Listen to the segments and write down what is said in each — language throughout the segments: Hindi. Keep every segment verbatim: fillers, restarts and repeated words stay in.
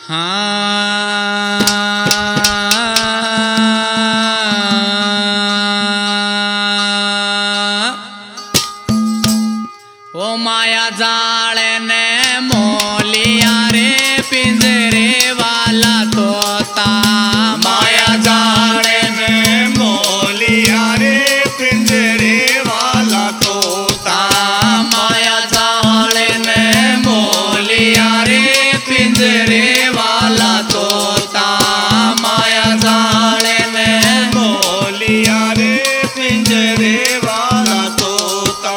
हाँ ओ माया जाल ने मोलिया रे पिंजरे वाला तोता। माया जाल ने मोलिया रे पिंजरे वाला तोता। माया जाल ने मोलिया रे पिंजरे वाला तोता। माया जाल ने मोलिया रे पिंजरे वाला तोता।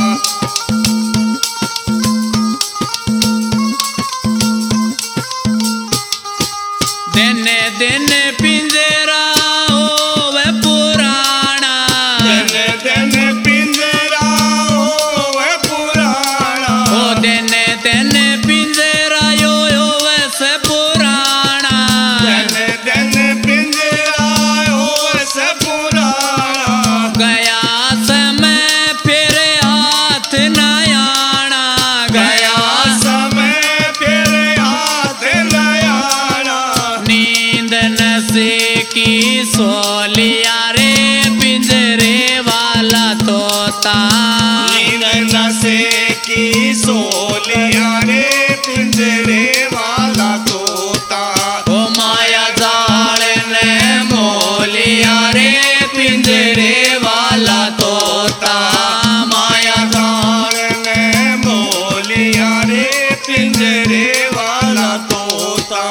दिन दिन पिंजरा होवे पुराना। दिन दिन पिंजरा होवे पुराना। ओ दिन दिन पिंजरा यो होवे से पुराना। दिन दिन पिंजरा होवे से पुराना। गया समय फिर हाथ न आना। गया समय फिर हाथ न आना। नींद नशे की सोलिया रे पिंजरे वाला तोता। नींद नशे की सोलिया रे पिंजरे वाला तोता। ओ माया जाल ने मोलिया रे पिंजरे वाला तोता। माया जाल ने मोलिया रे पिंजरे वाला तोता।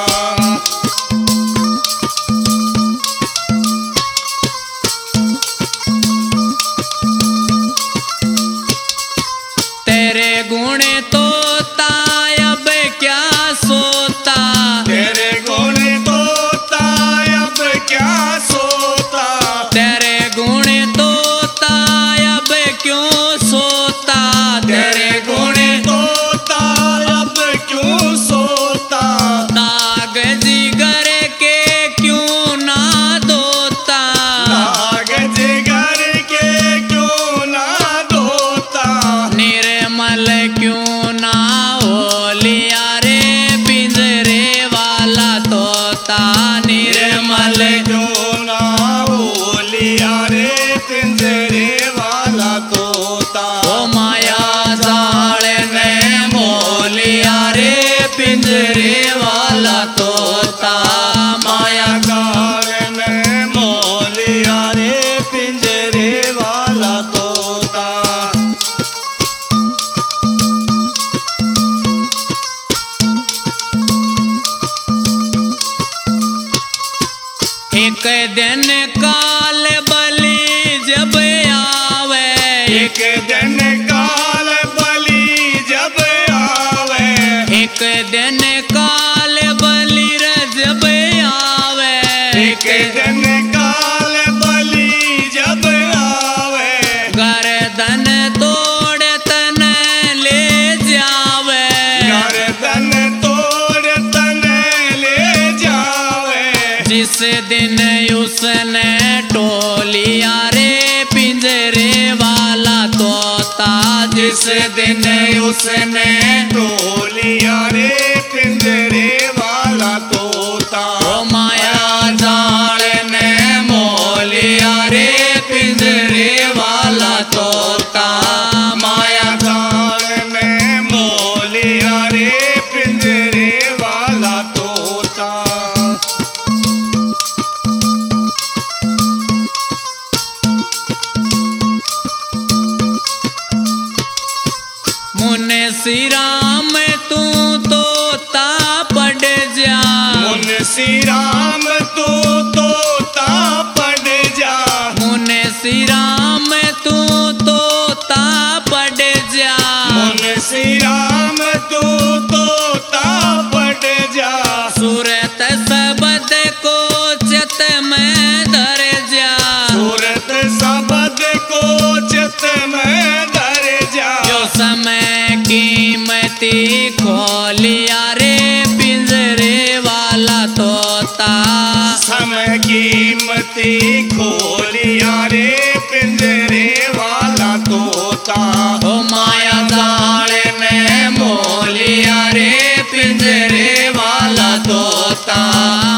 तेरे गुण तोता अब क्या सोता। तेरे गुण तोता अब क्या सोता। तेरे गुण तोता अब क्यों सोता। तेरे गुण तोता अब क्यों सोता। दाग जिगर के क्यों ना धोता। दाग जिगर के क्यों ना धोता। निर्मल क्यों ना होलिया रे पिंजरे वाला तोता। निर्मल क्यों ना होलिया रे पिंजरे वाला तोता। ओ माया जाल ने मोलिया रे पिंजरे वाला तोता। माया जाल ने मोलिया रे पिंजरे वाला तोता। एक दिन काल बलि जब आवे। एक दिन काल बलि जब आवे। एक दिन काल बलि जब आवे। एक दिन काल बलि जब आवे। गर्दन तोड़ तन ले जावे। गर्दन तोड़ तन ले जावे। जिस दिन उसने टोलिया रे पिंजरे वाला तोता। जिस दिन उसने टोलिया रे पिंजरे वाला तोता। ओ माया जाल ने मोलिया रे पिंजरे वाला तोता। माया जाल ने मोलिया रे पिंजरे वाला तोता। मुने श्री राम तू तोता पढ़ जा। मुंशी राम तू तोता पढ़ जा। मुने श्री राम तू तोता पढ़ जा। मुंशी राम तू तोता पढ़ जा। सूरत सबद को चित में धर जा। सूरत सबद को चित में धर जा। जो समय कीमती खोलिया रे पिंजरे वाला तोता। समय कीमती खोलिया रे पिंजरे वाला तोता। ओ माया जाल ने मोलिया रे पिंजरे वाला तोता। तोता